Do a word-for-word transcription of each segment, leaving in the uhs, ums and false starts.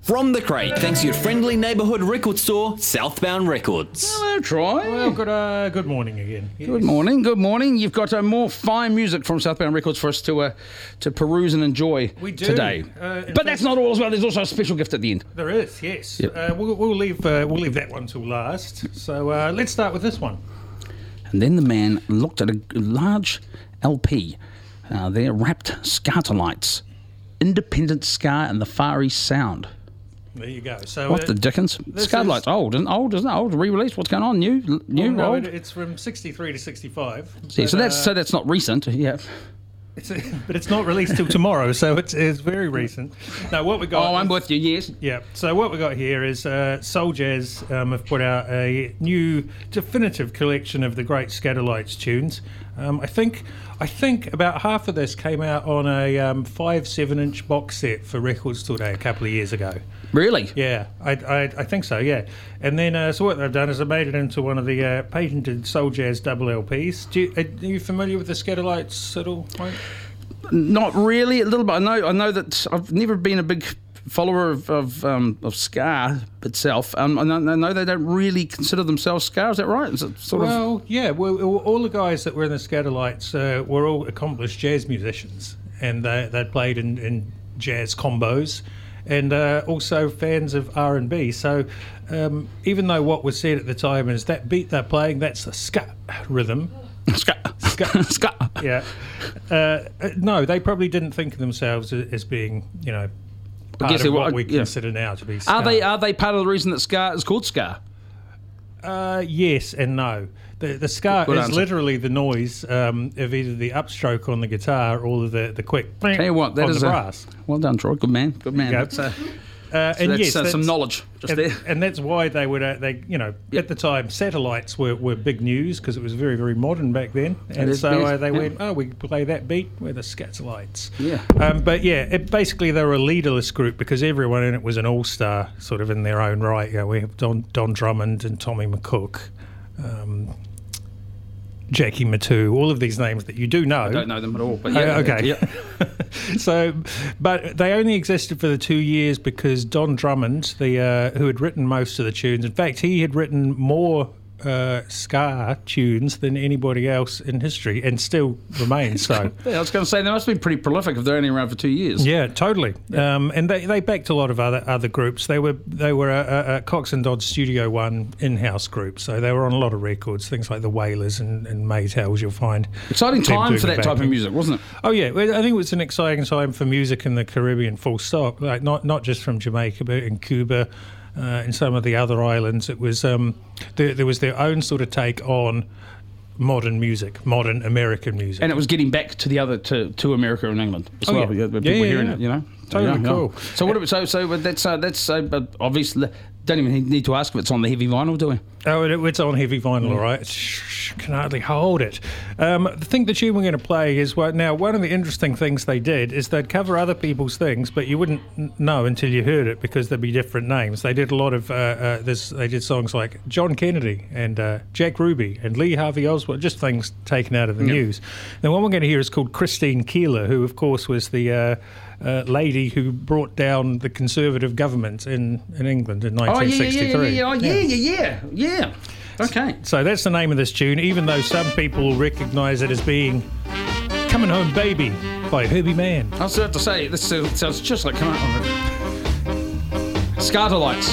From the crate, thanks to your friendly neighbourhood record store, Southbound Records. Hello, Troy. Well, good, uh, good morning again. Yes. Good morning, good morning. You've got uh, more fine music from Southbound Records for us to uh, to peruse and enjoy We do. today. Uh, but that's not all as well. There's also a special gift at the end. There is, yes. Yep. Uh, we'll, we'll leave uh, we'll leave that one till last. So uh, let's start with this one. And then the man looked at a large L P. Uh, there, wrapped Scartolites, Independent Ska and the Far East Sound. There you go. So What uh, the dickens? Scartolites, is- old, isn't old, isn't it? Old, re-release. What's going on? New, new, well, no, old. it, it's from sixty-three to sixty-five. See, but, so that's uh, so that's not recent. Yeah. It's, but it's not released till tomorrow, so it's, it's very recent. No, what we got. Oh, I'm is- with you. Yes. Yeah. So what we got here is uh, Soul Jazz um, have put out a new definitive collection of the great Scatterlights tunes. Um, I think I think about half of this came out on a um, five seven inch box set for Records Today a couple of years ago. Really? Yeah, I, I, I think so. Yeah, and then uh, so what they've done is they made it into one of the uh, patented Soul Jazz double L Ps. Do you, are you familiar with the Scatterlights at all? Mike? Not really. A little bit. I know. I know that I've never been a big follower of of, um, of ska itself. Um, I know, I know they don't really consider themselves ska. Is that right? Is it sort of? Well, yeah. Well, all the guys that were in the Scatterlights uh, were all accomplished jazz musicians, and they they played in, in jazz combos, and uh, also fans of R and B. So um, even though what was said at the time is that beat they're playing, that's a ska rhythm. Ska. Ska. Ska. Yeah. Uh, no, they probably didn't think of themselves as, as being, you know, part guess of they what were- we yeah. consider now to be ska. Are they are they part of the reason that ska is called ska? Uh, yes and no. The the ska Good is answer. literally the noise um, of either the upstroke on the guitar or the, the quick Tell you what, that on is the a, brass. Well done, Troy. Good man. Good man. go. That's, uh, Uh, so and that's yes, uh, some that's- knowledge just and, there. and that's why they would, uh, they you know, Yep. at the time, satellites were, were big news because it was very, very modern back then. And is so best, uh, they yeah. went, oh, we can play that beat, we're the Scatterlights. Yeah. Um, but yeah, it, basically they were a leaderless group because everyone in it was an all-star sort of in their own right. You know, we have Don, Don Drummond and Tommy McCook, um, Jackie Matu, all of these names that you do know. I don't know them at all, but Oh, yeah. okay. Yeah. So, but they only existed for the two years because Don Drummond, the uh, who had written most of the tunes, in fact, he had written more uh, ska tunes than anybody else in history, and still remains so. Yeah, I was going to say they must be pretty prolific if they're only around for two years. Yeah, totally. Um, and they, they backed a lot of other other groups. They were they were a, a, a Cox and Dodds Studio One in-house group, so they were on a lot of records, things like the Wailers and, and Maytals. You'll find Exciting them time doing for it that back type of then. music, wasn't it? Oh yeah, well, I think it was an exciting time for music in the Caribbean. Full stop. Like not not just from Jamaica, but in Cuba, uh, and some of the other islands. It was um, there, there was their own sort of take on modern music, modern American music. And it was getting back to the other to, to America and England as Oh, well. yeah. Yeah, people Yeah, yeah, were hearing yeah. it, you know. Totally Yeah, cool. yeah. So what? So so but that's uh, that's uh, but obviously don't even need to ask if it's on the heavy vinyl, do we? Oh, it, it's on heavy vinyl, all right. Shh, can hardly hold it. Um, the thing the tune we're going to play is what now. One of the interesting things they did is they'd cover other people's things, but you wouldn't n- know until you heard it because there'd be different names. They did a lot of uh, uh, this. They did songs like John Kennedy and uh, Jack Ruby and Lee Harvey Oswald, just things taken out of the Yep. news. The one we're going to hear is called Christine Keeler, who of course was the uh, uh, lady who brought down the Conservative government in, in England in Oh yeah, nineteen yeah, yeah, sixty-three. yeah, yeah, oh, yeah, yeah, yeah, yeah. Okay. So that's the name of this tune, even though some people recognise it as being Coming Home Baby by Herbie Mann. I was about to say this uh, sounds just like come on. Scartolites.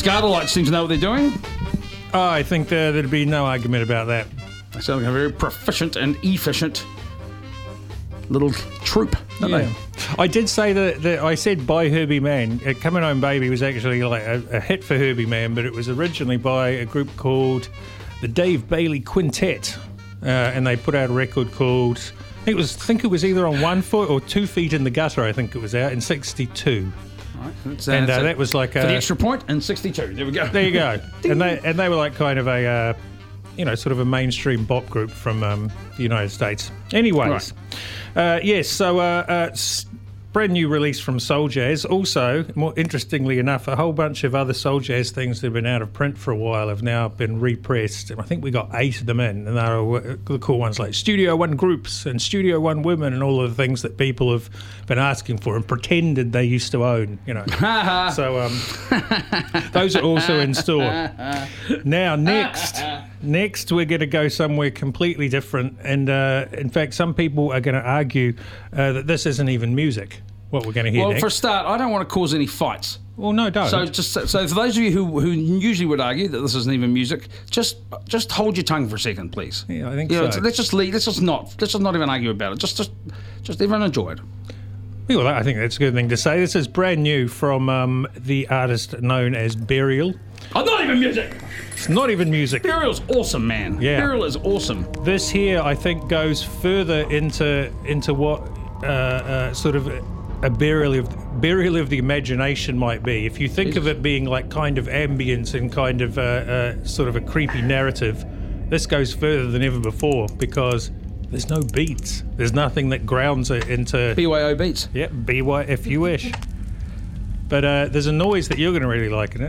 Scardalites seem to know what they're doing. Oh, I think there, there'd be no argument about that. They sound like a very proficient and efficient little troop, don't Yeah. they? I did say that, that I said by Herbie Mann. Uh, Coming Home Baby was actually like a, a hit for Herbie Mann, but it was originally by a group called the Dave Bailey Quintet, uh, and they put out a record called I think it was I think it was either on One Foot or Two Feet in the Gutter. I think it was out in sixty-two, Right, that's, and that's uh, it. that was like For the a, extra point and sixty-two. There we go. there you go, and they and they were like kind of a. Uh, you know, sort of a mainstream bop group from um, the United States. Anyways, uh, yes, so uh, uh, s- brand new release from Soul Jazz. Also, more interestingly enough, a whole bunch of other Soul Jazz things that have been out of print for a while have now been repressed. And I think we got eight of them in, and they're uh, the cool ones like Studio One Groups and Studio One Women and all of the things that people have been asking for and pretended they used to own, you know. So um, those are also in store. Now, next, next we're going to go somewhere completely different. And uh, in fact, some people are going to argue uh, that this isn't even music, what we're going to hear Well, next. for a start, I don't want to cause any fights. Well, no, don't. So just so for those of you who, who usually would argue that this isn't even music, just just hold your tongue for a second, please. Yeah, I think You know, so. Let's just leave. Let's just not. Let's just not even argue about it. Just just just everyone enjoy it. Well, I think that's a good thing to say. This is brand new from um, the artist known as Burial. Oh, not even music. It's not even music. Burial's awesome, man. Yeah. Burial is awesome. This here, I think, goes further into into what uh, uh, sort of a burial of burial of the imagination might be. If you think of it being like kind of ambience and kind of uh, uh, sort of a creepy narrative, this goes further than ever before because there's no beats. There's nothing that grounds it into B Y O beats. Yep, B Y if you wish. But uh, there's a noise that you're going to really like in it.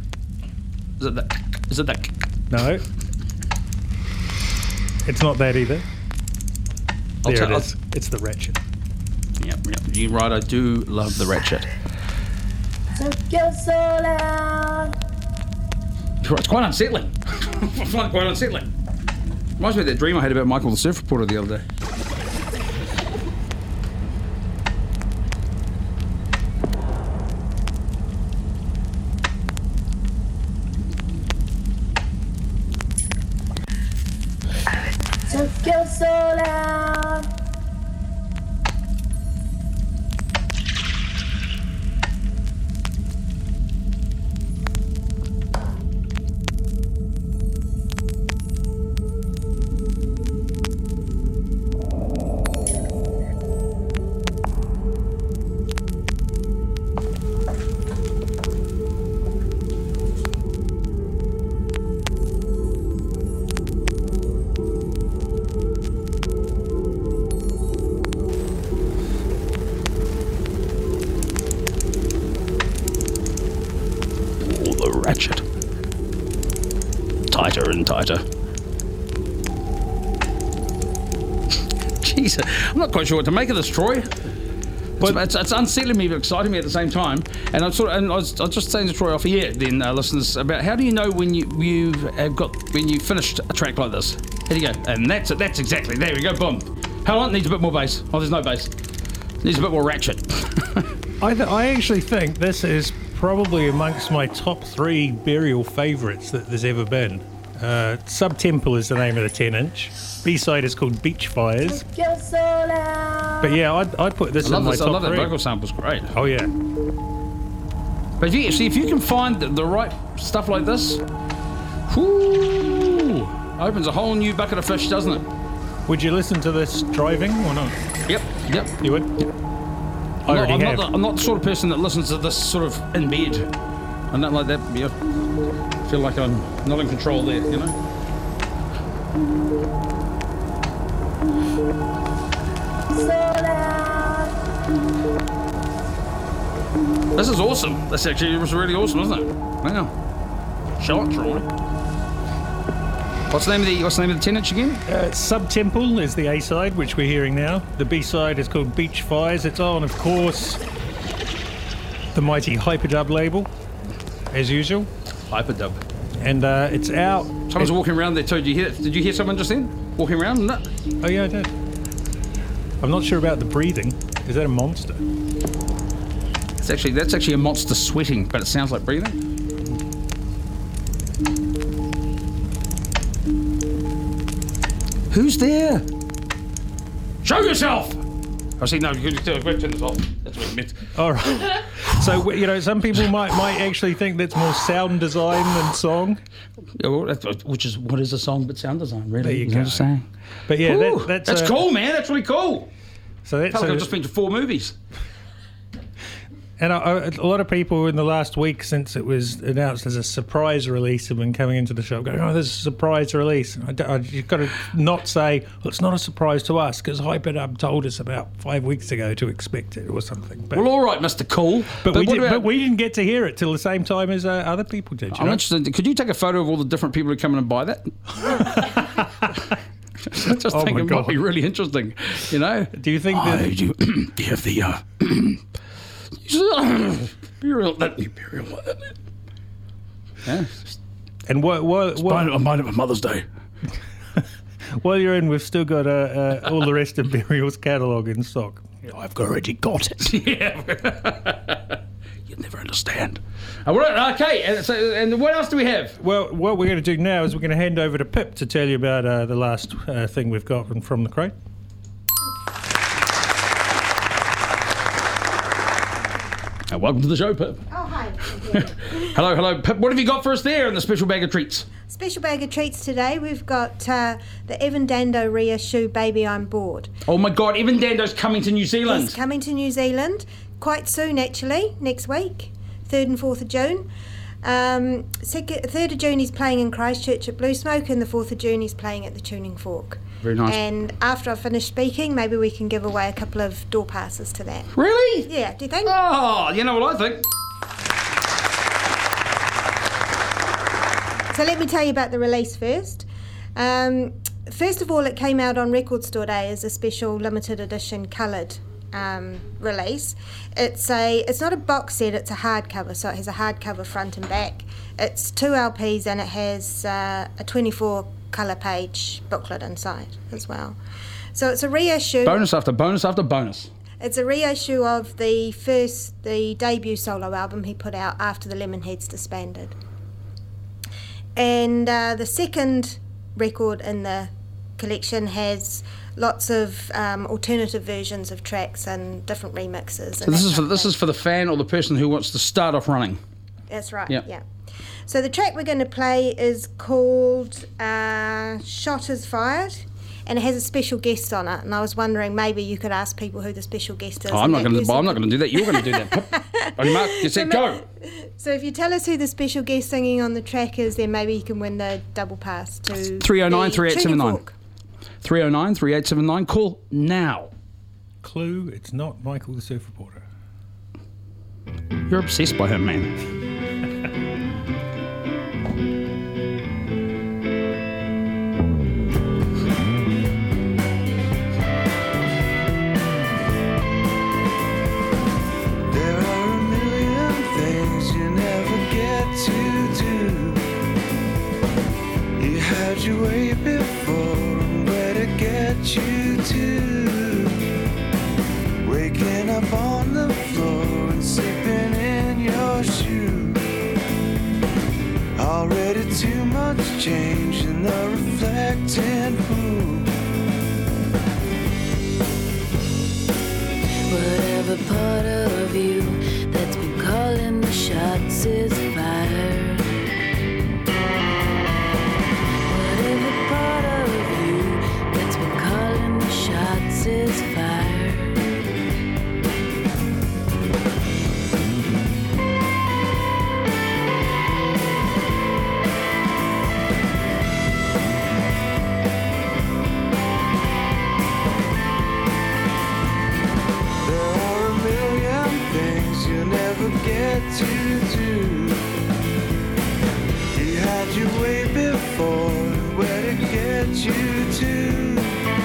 Is it that? Is it that? No, it's not that either. I'll There tell- it is. It's the ratchet. Yep, yep. You're right. I do love the ratchet. Took your soul out. It's quite unsettling. I find it quite unsettling. Reminds me of that dream I had about Michael the Surf Reporter the other day. Took your soul out. Oh, the ratchet. Tighter and tighter. Jeez, I'm not quite sure what to make of this, Troy. But it's, it's unsettling me but exciting me at the same time. And I sort of, and I was, I was just saying to Troy off here, then uh, listeners, about how do you know when you you have got when you finished a track like this? Here you go, and that's it. That's exactly. There we go. Boom. Hold on, needs a bit more bass. Oh, there's no bass. Needs a bit more ratchet. I, th- I actually think this is probably amongst my top three Burial favourites that there's ever been. Uh, Subtemple is the name of the ten inch. B-side is called Beach Fires. Took your soul out. But yeah, I'd, I'd put this I love in my this. I top love that three. vocal sample's great. Oh yeah. But if you see, if you can find the, the right stuff like this, whoo, opens a whole new bucket of fish, doesn't it? Would you listen to this driving or not? Yep. Yep. You would? I I'm, not, already I'm, have. not the, I'm not the sort of person that listens to this sort of in bed. I don't like that. Yeah. I feel like I'm not in control there, you know? Soul out. This is awesome. This actually was really awesome, isn't it? Wow. Show it, Troy. What's the name of the What's the name of the ten inch again? Uh, Subtemple is the A side, which we're hearing now. The B side is called Beach Fires. It's on, of course, the mighty Hyperdub label, as usual. Hyperdub. And uh, it's out. Someone's walking around there too. Did you hear? Did you hear someone just then walking around? No. Oh yeah, I did. I'm not sure about the breathing. Is that a monster? It's actually that's actually a monster sweating, but it sounds like breathing. Who's there? Show yourself! I see, no, you can turn this off. That's what it meant. All right. So, you know, some people might might actually think that's more sound design than song. Yeah, well, that's, which is, what is a song but sound design, really? There you know go. what I'm saying? But yeah, Ooh, that, that's... that's uh, cool, man. That's really cool. So I that's... felt like a- I've just been to four movies. And I, I, a lot of people in the last week since it was announced as a surprise release have been coming into the shop going, oh, there's a surprise release. I, I, you've got to not say, well, it's not a surprise to us because Hype It Up told us about five weeks ago to expect it or something. But, Well, all right, Mister Cool. but, we, what did, about- but we didn't get to hear it till the same time as uh, other people did. You I'm know? interested. Could you take a photo of all the different people who come in and buy that? I just Oh think my it God. might be really interesting, you know? Do you think that... I do, do you have the uh, Imperial? That Imperial. Yeah. And what, what, what, I mind it for Mother's Day. while you're in, we've still got uh, uh, all the rest of Burial's catalogue in stock. I've already got it. Yeah. You'd never understand. Uh, well, okay, and, so, and what else do we have? Well, what we're going to do now is we're going to hand over to Pip to tell you about uh, the last uh, thing we've got from, from the crate. Uh, welcome to the show, Pip. Oh, hi. Hello, hello, Pip. What have you got for us there in the special bag of treats? Special bag of treats today. We've got uh, the Evan Dando reissue Baby I'm Bored. Oh my God, Evan Dando's coming to New Zealand. He's coming to New Zealand quite soon, actually, next week, third and fourth of June. Um, second, third of June he's playing in Christchurch at Blue Smoke, and the fourth of June he's playing at the Tuning Fork. Very nice. And after I've finished speaking, maybe we can give away a couple of door passes to that. Really? Yeah, do you think? Oh, you know what I think? So let me tell you about the release first. Um, first of all, it came out on Record Store Day as a special limited edition coloured um, release. It's a it's not a box set, it's a hardcover, so it has a hardcover front and back. It's two L Ps and it has uh, a twenty-four colour page booklet inside as well. So it's a reissue. Bonus after bonus after bonus. It's a reissue of the first, the debut solo album he put out after the Lemonheads disbanded. And uh, the second record in the collection has lots of um, alternative versions of tracks and different remixes. So this is for this is for the fan or the person who wants to start off running. That's right. Yep. Yeah. So the track we're going to play is called uh, "Shot Is Fired," and it has a special guest on it. And I was wondering maybe you could ask people who the special guest is. Oh, I'm and not that going to. person I'm not could- going to do that. You're going to do that. Pip. Oh, Mark, you said go. So if you tell us who the special guest singing on the track is, then maybe you can win the double pass to three oh nine, the three eight seven nine. Tuning Fork. three oh nine, three eight seven nine. Call now. Clue, it's not Michael the Surf Reporter. You're obsessed by him, man. There are a million things you never get to do. You had your way before, and where to get you to. Waking up on the floor and sleeping in your shoe. Already too much change in the reflecting pool. Whatever part of you that's been calling the shots is fired. Whatever part of you that's been calling the shots is fired. There are a million things you never get to do. You had your way before, where to get you to.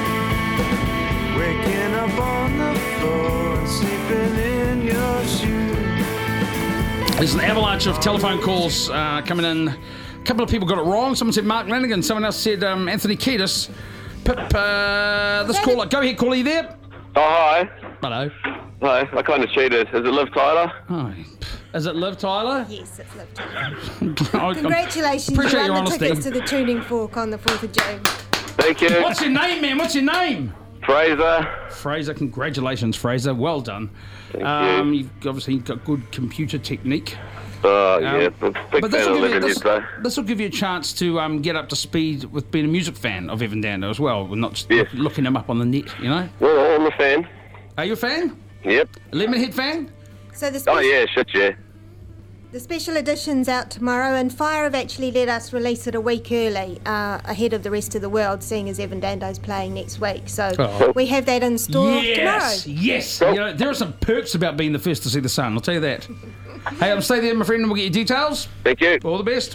Waking up on the floor and sleeping in your shoes. There's an avalanche of telephone calls uh, coming in. A couple of people got it wrong. Someone said Mark Lanigan. Someone else said um, Anthony Kiedis. Pip, uh, this caller. Go ahead, caller. You there? Oh, hi. Hello. Hi, I kind of cheated. Is it Liv Tyler? Oh, is it Liv Tyler? Yes, it's Liv Tyler. Oh, Congratulations, appreciate you your won the honesty. tickets to the Tuning Fork on the fourth of June. Thank you. What's your name, man? What's your name? Fraser. Fraser, congratulations, Fraser. Well done. Thank um, you. You've obviously got good computer technique. Oh, Um, yeah. Big But this fan will, of give you, living this, here, this will give you a chance to um, get up to speed with being a music fan of Evan Dando as well, not just Yes. look, looking him up on the net, you know? Well, I'm a fan. Are you a fan? Yep. A Lemonhead fan? So the Oh, special, yeah, shit, yeah. the special edition's out tomorrow, and Fire have actually let us release it a week early, uh, ahead of the rest of the world, seeing as Evan Dando's playing next week. So Oh. we have that in store Yes, tomorrow. yes. You know, there are some perks about being the first to see the sun, I'll tell you that. Hey, I'm stay there, my friend, and we'll get your details. Thank you. All the best.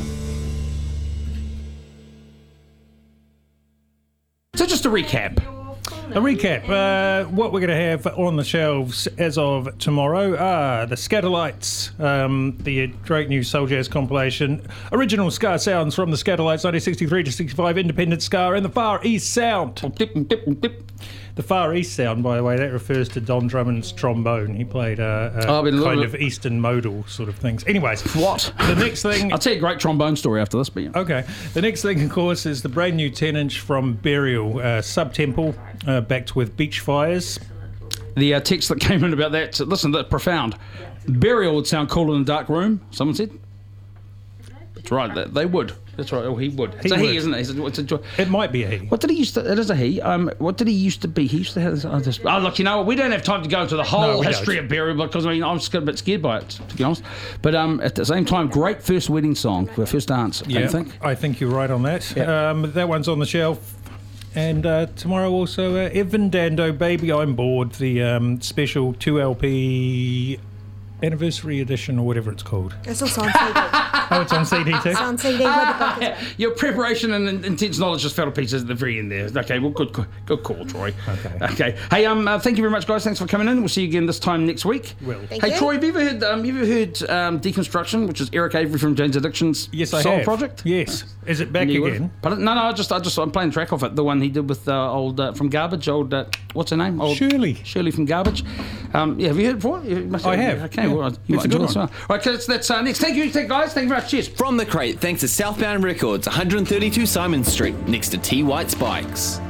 So just to recap. A recap, uh, what we're going to have on the shelves as of tomorrow are the Scatterlights, um, the great new Soul Jazz compilation, original ska sounds from the Scatterlights, nineteen sixty-three to sixty-five, independent ska, and the Far East Sound. Dip, dip, dip, dip. The Far East Sound, by the way, that refers to Don Drummond's trombone. He played a, a Oh, I've been a little kind bit- of Eastern modal sort of things. Anyways, What? the next thing... I'll tell you a great trombone story after this, but yeah. Okay. The next thing, of course, is the brand new ten inch from Burial, uh, Sub-Temple, uh, backed with Beach Fires. The uh, text that came in about that, listen, that's profound. Burial would sound cooler in a dark room, someone said. That's right, they, they would. That's right, oh, he would. It's He a he, would. isn't it? It's a, it's a, jo- It might be a he. what did he used to, it is a he, um, what did he used to be? He used to have this, oh, this, oh look, you know what, we don't have time to go into the whole No, we history don't. of Burial because I mean, I'm just a bit scared by it, to be honest. But um, at the same time, great first wedding song, for first dance, don't you think? I think you're right on that. Yeah. Um, that one's on the shelf. And uh, tomorrow also, uh, Evan Dando, Baby I'm Bored, the um, special two L P anniversary edition or whatever it's called. It's also on C D. Oh, it's on C D too? It's on C D with the book as well. Your preparation and in- intense knowledge just fell to pieces at the very end there. Okay, well, good, good, good call, Troy. Okay. Okay. Hey, um, uh, thank you very much, guys. Thanks for coming in. We'll see you again this time next week. Will. Thank Hey, you. Troy, have you ever heard? Um, you ever heard um, Deconstruction, which is Eric Avery from Jane's Addiction's Yes, I Soul have. project? Yes. Is it back You would? again? But no, no, I just, I just, I'm playing track off it. The one he did with uh, old uh, from Garbage, old uh, what's her name? Old Shirley. Shirley from Garbage. Um, yeah, have you heard it before? You must I have, Okay, yeah. well, you It's might a good enjoy this one. one. Right, okay, that's, that's uh, next. Thank you, thank guys. Thank you very much. Cheers. From the crate, thanks to Southbound Records, one thirty-two Simon Street, next to T White's Bikes.